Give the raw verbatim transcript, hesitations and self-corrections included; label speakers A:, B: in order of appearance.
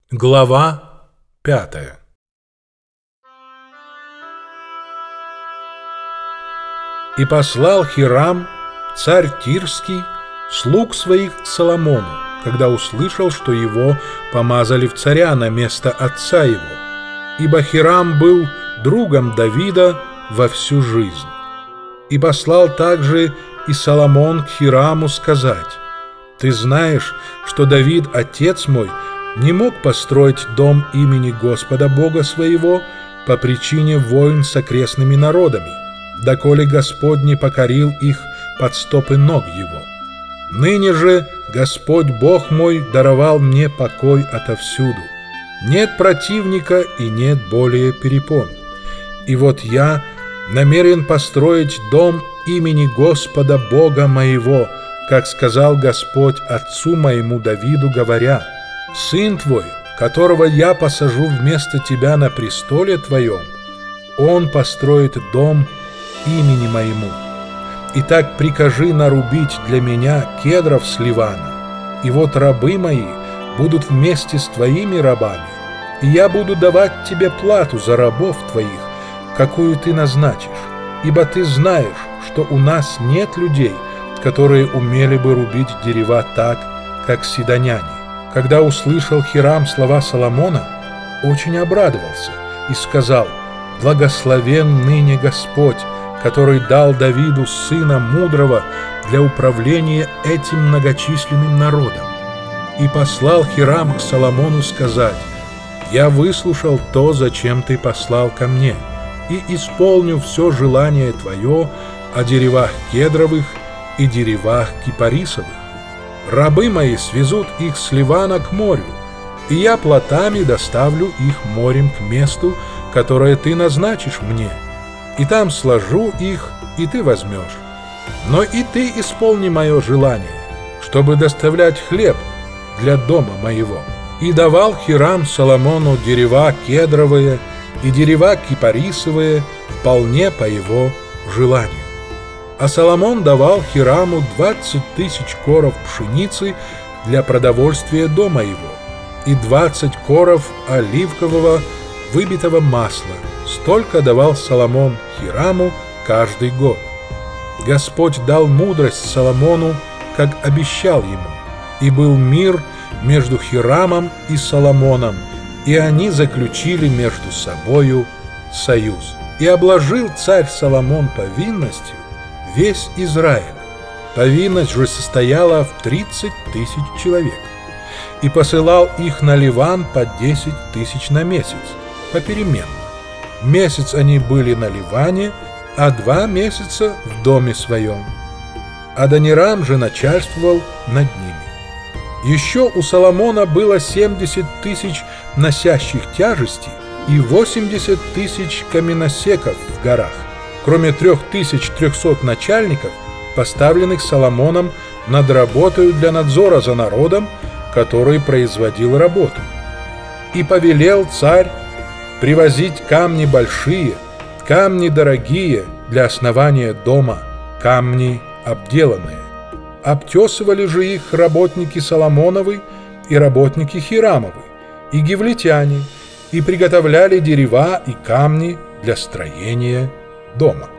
A: Глава пятая. И послал Хирам, царь Тирский, слуг своих к Соломону, когда услышал, что его помазали в царя на место отца его, ибо Хирам был другом Давида во всю жизнь. И послал также и Соломон к Хираму сказать: «Ты знаешь, что Давид, отец мой, не мог построить дом имени Господа Бога своего по причине войн с окрестными народами, доколе Господь не покорил их под стопы ног его. Ныне же Господь Бог мой даровал мне покой отовсюду. Нет противника и нет более перепон. И вот я намерен построить дом имени Господа Бога моего, как сказал Господь отцу моему Давиду, говоря: сын твой, которого я посажу вместо тебя на престоле твоем, он построит дом имени моему. Итак, прикажи нарубить для меня кедров с Ливана, и вот рабы мои будут вместе с твоими рабами, и я буду давать тебе плату за рабов твоих, какую ты назначишь, ибо ты знаешь, что у нас нет людей, которые умели бы рубить дерева так, как сидоняне». Когда услышал Хирам слова Соломона, очень обрадовался и сказал: «Благословен ныне Господь, который дал Давиду сына мудрого для управления этим многочисленным народом». И послал Хирам к Соломону сказать: «Я выслушал то, зачем ты послал ко мне, и исполню все желание твое о деревах кедровых и деревах кипарисовых. Рабы мои свезут их с Ливана к морю, и я плотами доставлю их морем к месту, которое ты назначишь мне, и там сложу их, и ты возьмешь. Но и ты исполни мое желание, чтобы доставлять хлеб для дома моего». И давал Хирам Соломону дерева кедровые и дерева кипарисовые вполне по его желанию. А Соломон давал Хираму двадцать тысяч коров пшеницы для продовольствия дома его и двадцать коров оливкового выбитого масла. Столько давал Соломон Хираму каждый год. Господь дал мудрость Соломону, как обещал ему, и был мир между Хирамом и Соломоном, и они заключили между собою союз. И обложил царь Соломон повинностью весь Израиль. Повинность же состояла в тридцать тысяч человек. И посылал их на Ливан по десять тысяч на месяц, попеременно. Месяц они были на Ливане, а два месяца в доме своем. Адонирам же начальствовал над ними. Еще у Соломона было семьдесят тысяч носящих тяжести и восемьдесят тысяч каменосеков в горах, кроме трех тысяч трехсот начальников, поставленных Соломоном над работой для надзора за народом, который производил работу. И повелел царь привозить камни большие, камни дорогие для основания дома, камни обделанные. Обтесывали же их работники Соломоновы и работники Хирамовы, и гивлитяне, и приготовляли дерева и камни для строения дома.